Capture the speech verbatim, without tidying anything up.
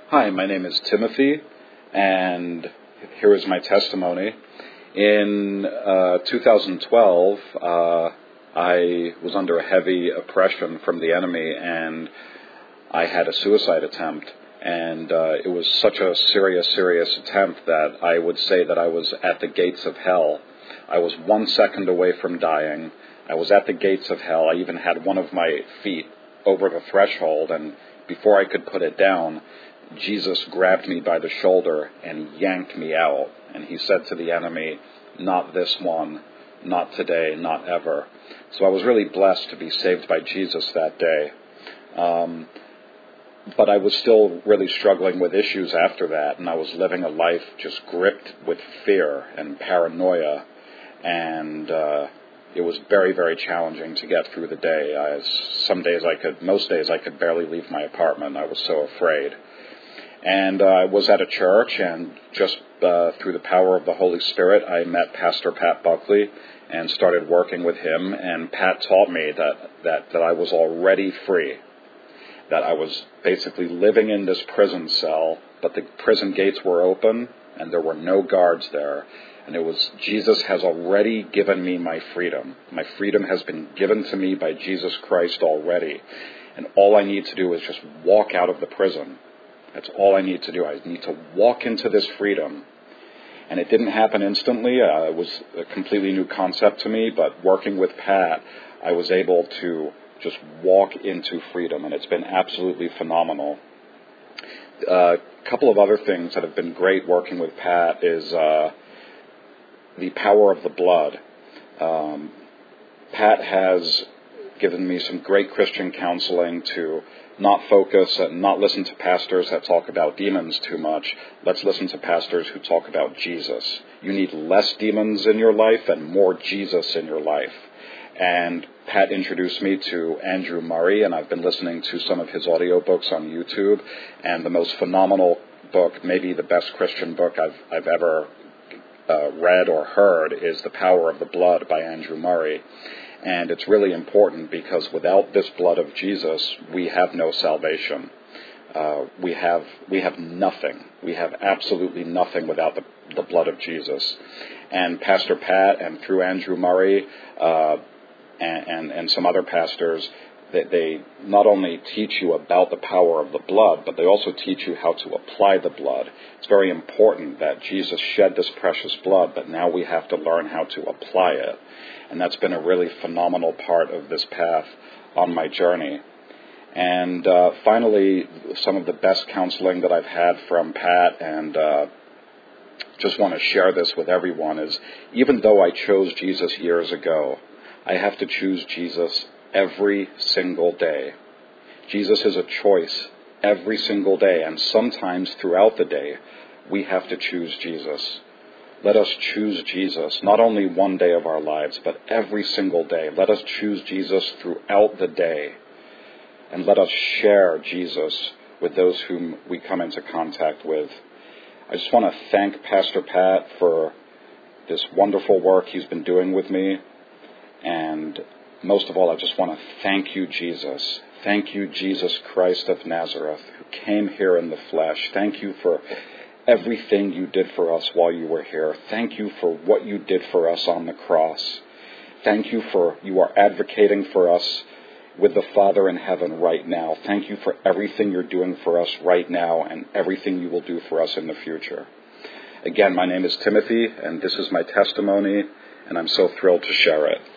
Hi, my name is Timothy, and here is my testimony. In uh, two thousand twelve, uh, I was under a heavy oppression from the enemy, and I had a suicide attempt. And uh, it was such a serious, serious attempt that I would say that I was at the gates of hell. I was one second away from dying. I was at the gates of hell. I even had one of my feet over the threshold, and before I could put it down, Jesus grabbed me by the shoulder and yanked me out. And he said to the enemy, "Not this one, not today, not ever." So I was really blessed to be saved by Jesus that day. Um, but I was still really struggling with issues after that, and I was living a life just gripped with fear and paranoia. And uh, it was very, very challenging to get through the day. I, some days I could, most days I could barely leave my apartment. I was so afraid. And uh, I was at a church, and just uh, through the power of the Holy Spirit, I met Pastor Pat Buckley and started working with him. And Pat taught me that, that, that I was already free, that I was basically living in this prison cell, but the prison gates were open, and there were no guards there. And it was, Jesus has already given me my freedom. My freedom has been given to me by Jesus Christ already. And all I need to do is just walk out of the prison. That's all I need to do. I need to walk into this freedom. And it didn't happen instantly. Uh, it was a completely new concept to me. But working with Pat, I was able to just walk into freedom. And it's been absolutely phenomenal. A uh, couple of other things that have been great working with Pat is uh, the power of the blood. Um, Pat has given me some great Christian counseling to not focus and not listen to pastors that talk about demons too much. Let's listen to pastors who talk about Jesus. You need less demons in your life and more Jesus in your life. And Pat introduced me to Andrew Murray, and I've been listening to some of his audiobooks on YouTube. And the most phenomenal book, maybe the best Christian book I've, I've ever uh, read or heard, is The Power of the Blood by Andrew Murray. And it's really important because without this blood of Jesus, we have no salvation. Uh, we have we have nothing. We have absolutely nothing without the, the blood of Jesus. And Pastor Pat and through Andrew Murray uh, and, and, and some other pastors, they, they not only teach you about the power of the blood, but they also teach you how to apply the blood. It's very important that Jesus shed this precious blood, but now we have to learn how to apply it. And that's been a really phenomenal part of this path on my journey. And uh, finally, some of the best counseling that I've had from Pat, and uh, just want to share this with everyone, is even though I chose Jesus years ago, I have to choose Jesus every single day. Jesus is a choice every single day, and sometimes throughout the day, we have to choose Jesus. Let us choose Jesus, not only one day of our lives, but every single day. Let us choose Jesus throughout the day. And let us share Jesus with those whom we come into contact with. I just want to thank Pastor Pat for this wonderful work he's been doing with me. And most of all, I just want to thank you, Jesus. Thank you, Jesus Christ of Nazareth, who came here in the flesh. Thank you for everything you did for us while you were here. Thank you for what you did for us on the cross. Thank you for you are advocating for us with the Father in heaven right now. Thank you for everything you're doing for us right now and everything you will do for us in the future. Again, my name is Timothy, and this is my testimony, and I'm so thrilled to share it.